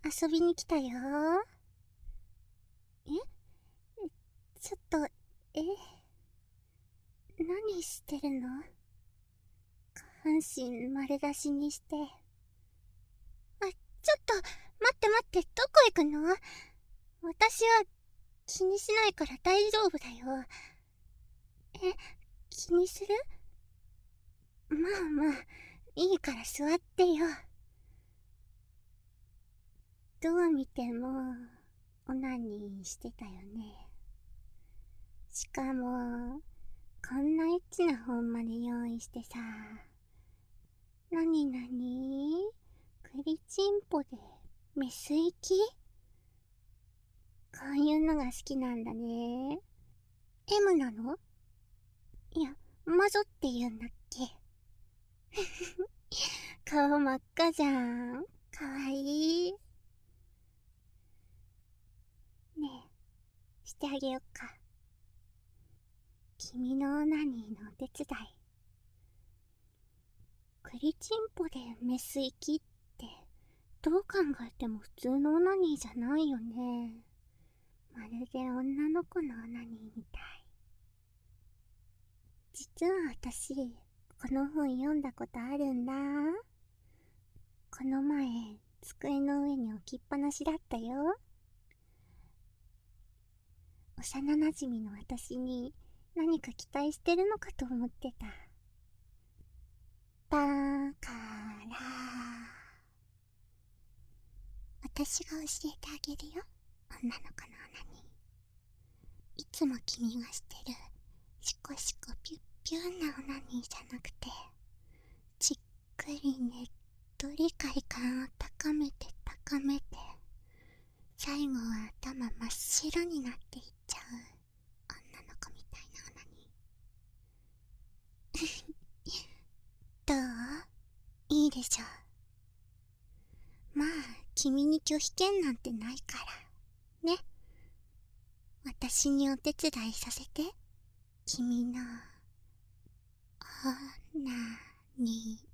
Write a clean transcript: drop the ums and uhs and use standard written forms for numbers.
遊びに来たよ。え、ちょっと、何してるの？下半身丸出しにして。ちょっと、待って待って、どこ行くの？私は気にしないから大丈夫だよ。気にする？まあまあ、いいから座ってよ。どう見ても、オナニーしてたよね。しかも、こんなエッチな本まで用意してさ。なになに？栗チンポでメス行き？こういうのが好きなんだね。M なの？いや、魔女って言うんだっけ？顔真っ赤じゃん。かわいい。ねえ、してあげよっか。君のオナニーのお手伝い。栗チンポでメス行きって、どう考えても普通のオナニーじゃないよね。まるで女の子のオナニーみたい。実は私、この本読んだことあるんだ。この前、机の上に置きっぱなしだったよ。幼なじみの私に何か期待してるのかと思ってた。だから、私が教えてあげるよ、女の子のオナニー。いつも君がしてるシコシコピュッピューなオナニーじゃなくて、じっくりねっとり快感を高めて高めて、最後は頭真っ白になっていっちゃう女の子みたいなオナニー。どう？いいでしょう。まあ、君に拒否権なんてないからね。私にお手伝いさせて。君のオナニ